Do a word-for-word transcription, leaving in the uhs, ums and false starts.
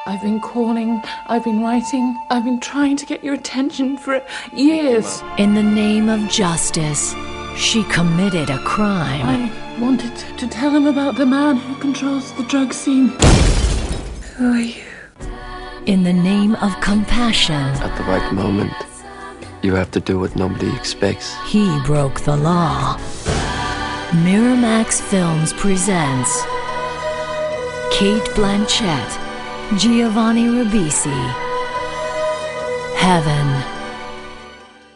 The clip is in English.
I've been calling, I've been writing, I've been trying to get your attention for years. In the name of justice, she committed a crime. I wanted to tell him about the man who controls the drug scene. Who are you? In the name of compassion, at the right moment, you have to do what nobody expects. he broke the law. Miramax Films presents Cate Blanchett, Giovanni Ribisi, Heaven.